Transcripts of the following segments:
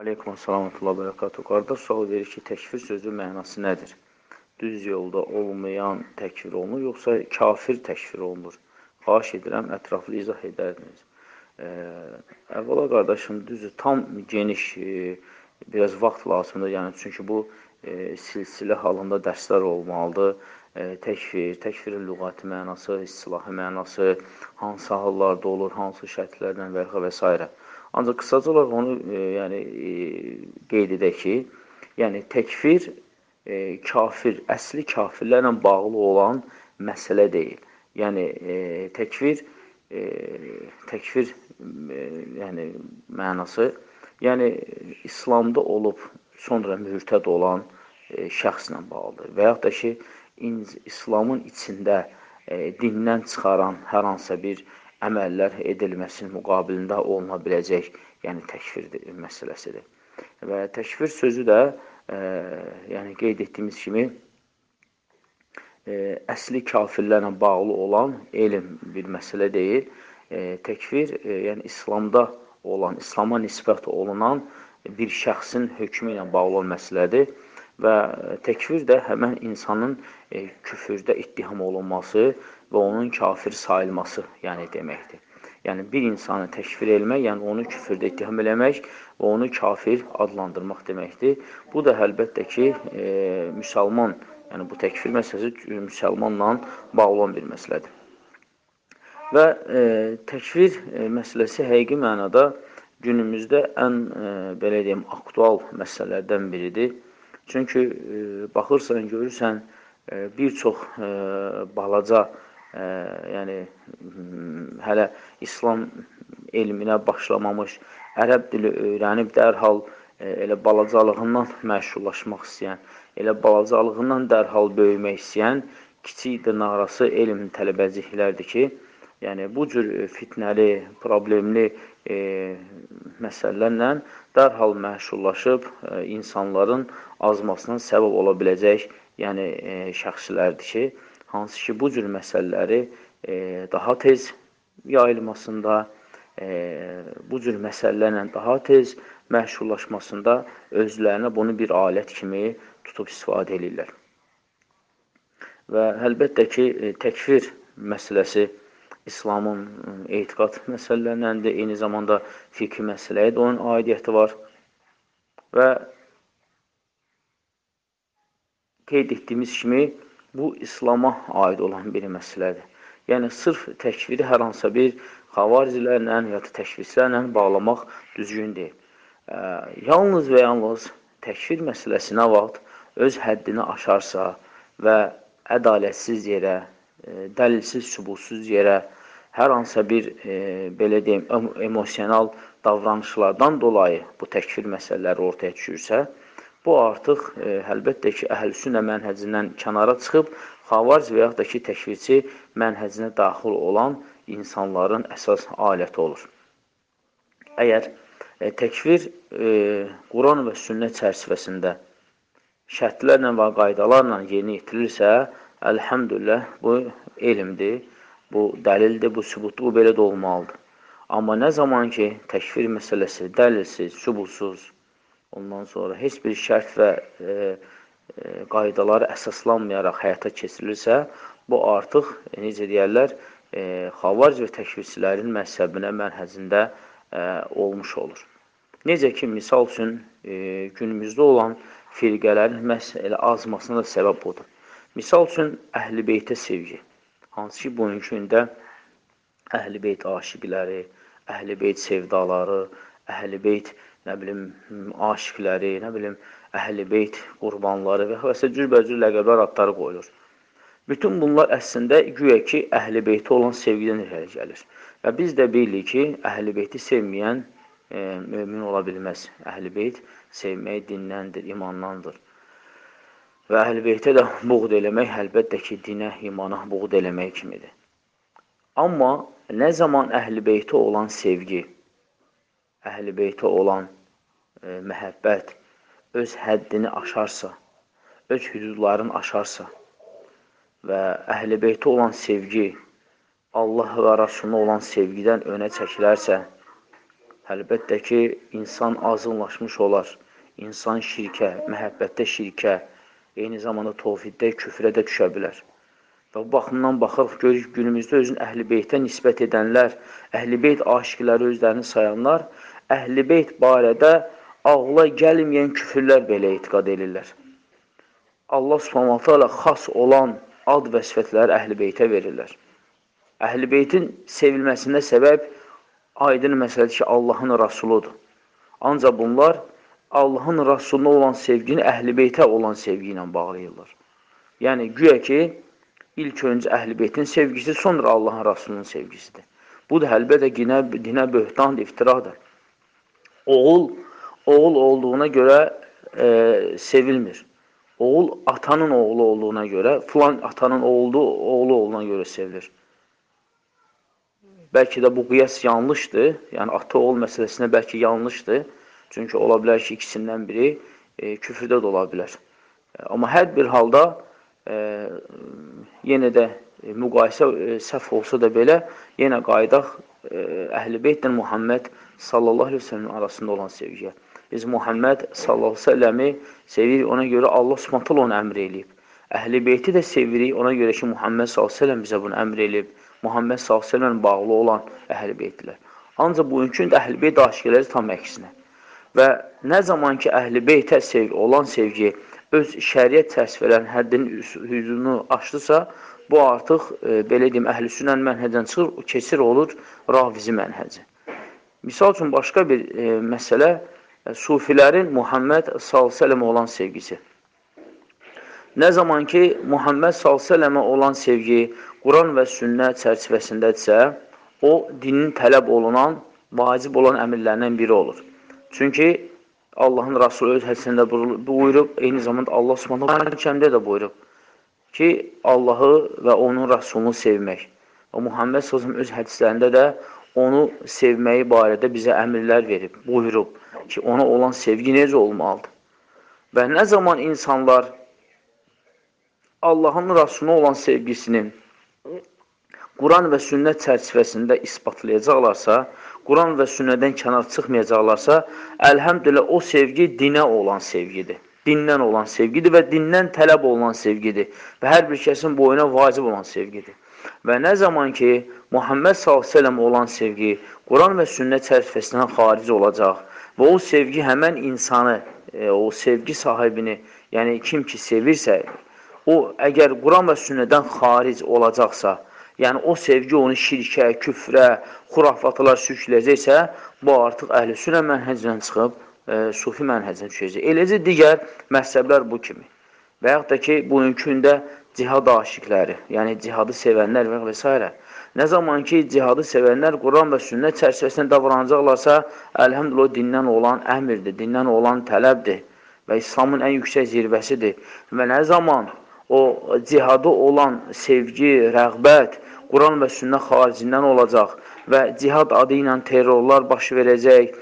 Aleykum salam və bərəkatuhu. Qardaş sual verir ki, təkfir sözü mənası nədir? Düz yolda olmayan təkfir olunur, yoxsa kafir təkfir olunur? Xahiş edirəm, ətraflı izah edərdiniz. Əvvəla qardaşım, düzdür, tam geniş, biraz vaxt lazımdır. Yəni, çünki bu silsilə halında dərslər olmalıdır. Təkfirin lüğəti mənası, istilahi mənası, hansı hallarda olur, hansı şərtlərlə və s. Ancaq qısaca olaraq onu qeyd edək ki, yəni təkfir kafir, əsli kafirlərlə bağlı olan məsələ deyil. Yəni təkfir yəni mənası, yəni İslamda olub sonra mürtəd olan şəxslə bağlıdır. Və yaxud da ki, İslamın içində dindən çıxaran hər hansısa bir əməllər edilməsinin müqabilində oluna biləcək, yəni təkfir məsələsidir. Və təkfir sözü də, yəni qeyd etdiyimiz kimi, əsli kafirlərlə bağlı olan elm bir məsələ deyil. Təkfir, yəni İslamda olan, İslama nisbət olunan bir şəxsin hökmü ilə bağlı olan məsələdir. Və təkfir də həmən insanın küfürdə ittiham olunması və onun kafir sayılması yəni deməkdir. Yəni bir insanı təkfir etmək, yəni onu küfürdə ittiham eləmək və onu kafir adlandırmaq deməkdir. Bu da əlbəttə ki, müsəlman, yəni bu təkfir məsələsi müsəlmanla bağlı olan bir məsələdir. Və təkfir məsələsi həqiqi mənada günümüzdə ən, belə deyim, aktual məsələlərdən biridir. Çünki baxırsan, görürsən, bir çox balaca, yəni hələ İslam elminə başlamamış, ərəb dili öyrənib dərhal elə balacalığından məşhurlaşmaq istəyən, elə balacalığından dərhal böyümək istəyən kiçik dırnaqarası elm tələbəciklərdir ki, yəni bu cür fitnəli, problemli məsələlərlə dərhal məşhurlaşıb insanların azmasına səbəb ola biləcək, yəni şəxslərdir ki, hansı ki bu cür məsələləri daha tez yayılmasında, bu cür məsələlərlə daha tez məşhurlaşmasında özlərinə bunu bir alət kimi tutub istifadə edirlər. Və əlbəttə ki, təkfir məsələsi İslamın etiqad məsələlərindəndir, eyni zamanda fiqhi məsələyə də onun aidiyyəti var və qeyd etdiyimiz kimi bu İslama aid olan bir məsələdir. Yəni, sırf təkfiri hər hansısa bir xavaricilərlə ya da təkfirçilərlə bağlamaq düzgün deyil. Yalnız və yalnız təkfir məsələsi nə vaxt öz həddini aşarsa və ədalətsiz yerə, dəlilsiz, sübutsuz yerə, hər hansısa bir, belə deyim, emosional davranışlardan dolayı bu təkfir məsələləri ortaya düşürsə, bu artıq, əlbəttə ki, əhl-sünnə mənhəcindən kənara çıxıb, xavaric və yaxud da ki, təkfirçi mənhəcinə daxil olan insanların əsas aləti olur. Əgər təkfir Quran və sünnət çərçivəsində şərtlərlə və qaydalarla yerinə yetirilirsə, əlhəmdülillah, bu elmdir, bu dəlildir, bu sübutdur, bu belə də olmalıdır. Amma nə zaman ki, təkfir məsələsi dəlilsiz, sübutsuz, ondan sonra heç bir şərt və qaydaları əsaslanmayaraq həyata keçirilirsə, bu artıq, necə deyərlər, xavaric və təkfirçilərin məzhəbinə, mənhəzində olmuş olur. Necə ki, misal üçün, günümüzdə olan firqələrin elə azmasına da səbəb budur. Misal üçün, əhl-i beytə sevgi. Hansı ki, bugünkü gündə əhl-i beyt aşiqləri, əhl-i beyt sevdaları, əhl-i beyt, nə bilim, aşiqləri, nə bilim, əhl-i beyt qurbanları və s. cürbəcür ləqəblər adları qoyulur. Bütün bunlar əslində güya ki, əhl-i beyti olan sevgidən irəli gəlir. Və biz də bilirik ki, əhl-i beyti sevməyən mömin ola bilməz. Əhl-i beyt sevmək dindəndir, imandandır. Və əhl-i beytə də buğd eləmək, əlbəttə ki, dinə, imana buğd eləmək kimidir. Amma nə zaman əhl-i beytə olan sevgi, əhl-i beytə olan məhəbbət öz həddini aşarsa, öz hüdudlarını aşarsa və əhl-i beytə olan sevgi Allah və Rasuluna olan sevgidən önə çəkilərsə, Əlbəttə ki, insan azınlaşmış olar. İnsan şirkə, məhəbbətdə şirkə, eyni zamanda tovhiddə, küfrə də düşə bilər. Və bu baxımdan baxıb, görürük, günümüzdə özün Əhl-i Beytə nisbət edənlər, Əhl-i Beyt aşiqləri özlərini sayanlar, Əhl-i Beyt barədə ağla gəlməyən küfürlər belə etiqad edirlər. Allah Subhanahu ilə xas olan ad və sifətləri Əhl-i Beytə verirlər. Əhl-i Beytin sevilməsində səbəb aydın məsələdir ki, Allahın Rasuludur. Ancaq bunlar Allahın Rasuluna olan sevgini Əhl-i Beytə olan sevgi ilə bağlayırlar. Yəni, güya ki, ilk öncə Əhl-i Beytin sevgisi, sonra Allahın Rasulunun sevgisidir. Bu da əlbəttə dinə böhtandır, iftiradır. Oğul olduğuna görə sevilmir. Oğul atanın oğlu olduğuna görə, filan atanın oğlu olduğuna görə sevilir. Bəlkə də bu qiyas yanlışdır, yəni ata-oğul məsələsində bəlkə yanlışdır. Çünki ola bilər ki, ikisindən biri küfrdə də ola bilər. Amma hər bir halda yenə də müqayisə səhv olsa da belə, yenə qayıdaq Əhl-i Beytlə Muhammed sallallahu aleyhi ve sellem arasında olan sevgiyə. Biz Muhammed sallallahu aleyhi ve sellemi sevirik, ona görə Allah subhanətlə onu əmr eləyib. Əhl-i Beyti də sevirik, ona görə ki, Muhammed sallallahu aleyhi ve sellem bizə bunu əmr eləyib. Muhammed sallallahu aleyhi ve sellem bağlı olan Əhl-i Beytlər. Ancaq bugünkü də Əhl-i Beyt aşiqələri tam əksinə. Və nə zaman ki, Əhl-i Beytə olan sevgi öz şəriət çərçivələrinin həddinin hüdudunu aşdısa, bu artıq, belə deyim, Əhl-i Sünnənin mənhəcdən çıxır, keçir olur Rafizi mənhəci. Misal üçün, başqa bir məsələ, sufilərin Muhammed s.ə.və olan sevgisi. Nə zaman ki, Muhammed s.ə.və olan sevgi Quran və sünnət çərçivəsindədirsə, o, dinin tələb olunan, vacib olan əmirlərindən biri olur. Çünki Allahın Rasulü öz hədisində buyurub, eyni zamanda Allah Subhanahu kəmdə də buyurub ki, Allahı və onun Rasulunu sevmək. Və Muhammed s.ə.v öz hədislərində də onu sevməyi barədə bizə əmirlər verib, buyurub ki, ona olan sevgi necə olmalıdır. Və nə zaman insanlar Allahın Rasuluna olan sevgisinin Quran və sünnət çərçivəsində isbatlayacaqlarsa, Quran və sünnədən kənar çıxmayacaqlarsa, əlhəmdülillah o sevgi dinə olan sevgidir. Dindən olan sevgidir və dindən tələb olan sevgidir. Və hər bir kəsin boyuna vacib olan sevgidir. Və nə zaman ki, Muhammed s.ə.v olan sevgi Quran və sünnət çərçivəsindən xaric olacaq və o sevgi həmən insanı, o sevgi sahibini, yəni kim ki sevirsə, o əgər Quran və sünnədən xaric olacaqsa, yəni o sevgi onu şirkə, küfrə, xurafatlar sürükləyəcəksə, bu artıq Əhl-i Sünnə mənhəcindən çıxıb sufi mənhəcinə düşəcək. Eləcə digər məhzəblər bu kimi. Və yaxud da ki, bugünkündə cihad aşiqləri, yəni cihadı sevənlər və s. Nə zaman ki, cihadı sevənlər Quran və sünnət çərçivəsində davranacaqlarsa, əlhəmdülillah dindən olan əmirdir, dindən olan tələbdir və İslamın ən yüksək zirvəsidir. Və nə zaman o cihadı olan sevgi, rəğbət Quran və sünnət xaricindən olacaq və cihad adı ilə terrorlar baş verəcək,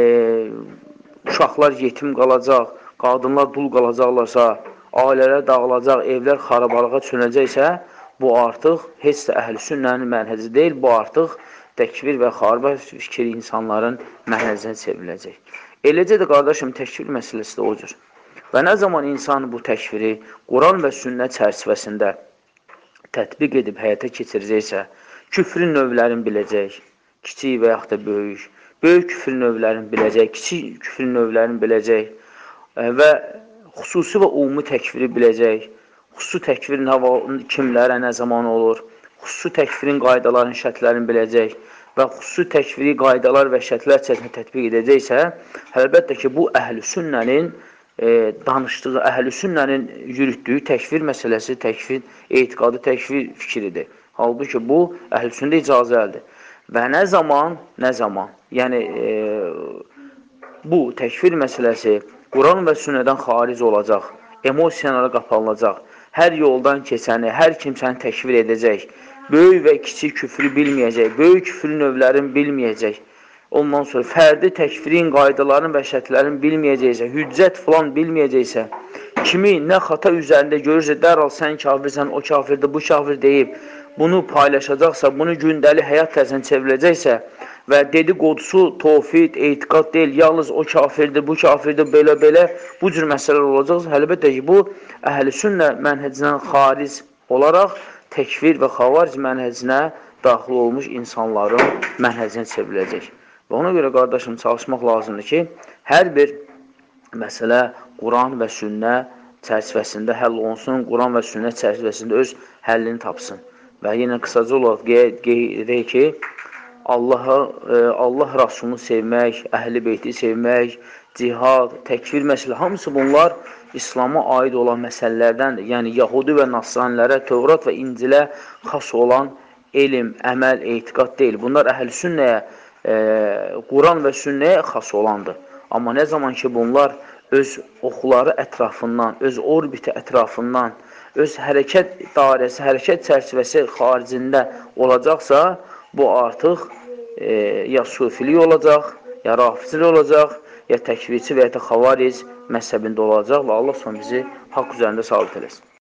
uşaqlar yetim qalacaq, qadınlar dul qalacaqlarsa, ailələr dağılacaq, evlər xarabalığa çönəcəksə, bu artıq heç də Əhl-i Sünnənin mənhəci deyil, bu artıq təkfir və xaribə fikri insanların mənhəcinə çevriləcək. Eləcə də qardaşım, təkfir məsələsi də o cür. Və nə zaman insan bu təkfiri Quran və sünnət çərçivəsində tətbiq edib həyata keçirəcəksə, küfrün növlərini biləcək, kiçik və yaxud da böyük, böyük küfrün növlərini biləcək, kiçik küfrün növlərini biləcək və xüsusi və ümumi təkfiri biləcək, xüsusi təkfir kimlərə, nə zaman olur, xüsusi təkfirin qaydaların, şərtlərini biləcək və xüsusi təkfiri qaydalar və şərtlər çərçivəsində tətbiq edəcəksə, əlbəttə ki, bu Əhl-i Sünnənin danışdığı, Əhl-i Sünnənin yürütdüyü təkfir məsələsi, təkfir etiqadı, təkfir fikridir. Halbuki bu Əhl-i Sünnədə icazə əldir. Və nə zaman, yəni bu təkfir məsələsi Quran və sünnədən xaric olacaq, emosiyalara qapanılacaq, hər yoldan keçəni, hər kimsəni təkfir edəcək, böyük və kiçik küfrü bilməyəcək, böyük küfrün növlərini bilməyəcək, ondan sonra fərdi təkfirin qaydalarını və şərtlərini bilməyəcəksə, hüccət filan bilməyəcəksə, kimi nə xata üzərində görürsə, dərhal sən kafirsən, o kafirdir, bu kafir deyib, bunu paylaşacaqsa, bunu gündəlik həyat tərzən çevriləcəksə və dedikodusu tovhid, etiqad deyil, yalnız o kafirdir, bu kafirdir, belə-belə bu cür məsələlər olacaqsa, əlbəttə ki, bu əhl-i sünnə mənhəcindən xaric olaraq təkfir və xavaric mənhəcinə daxil olmuş insanların mənhəcinə çevriləcək. Və ona görə, qardaşım, çalışmaq lazımdır ki, hər bir məsələ Quran və sünnə çərçivəsində həll olunsun, Quran və sünnə çərçivəsində öz həllini tapsın. Və yenə qısaca olaraq qeyd ki, Allah Rasulunu sevmək, Əhl-i Beyti sevmək, cihad, təkfir məsələ, hamısı bunlar İslama aid olan məsələlərdəndir. Yəni, Yahudi və Nasranilərə, Tövrat və İncilə xas olan elm, əməl, etiqad deyil. Bunlar Əhl-i Sünnəyə, Quran və sünnəyə xas olandır. Amma nə zaman ki, bunlar öz oxuları ətrafından, öz orbiti ətrafından, öz hərəkət dairəsi, hərəkət çərçivəsi xaricində olacaqsa, bu artıq ya sufilik olacaq, ya rafizlik olacaq, ya təkvirçi və ya da xavaric məzhəbində olacaq və Allah son bizi haqq üzərində sabit eləsin.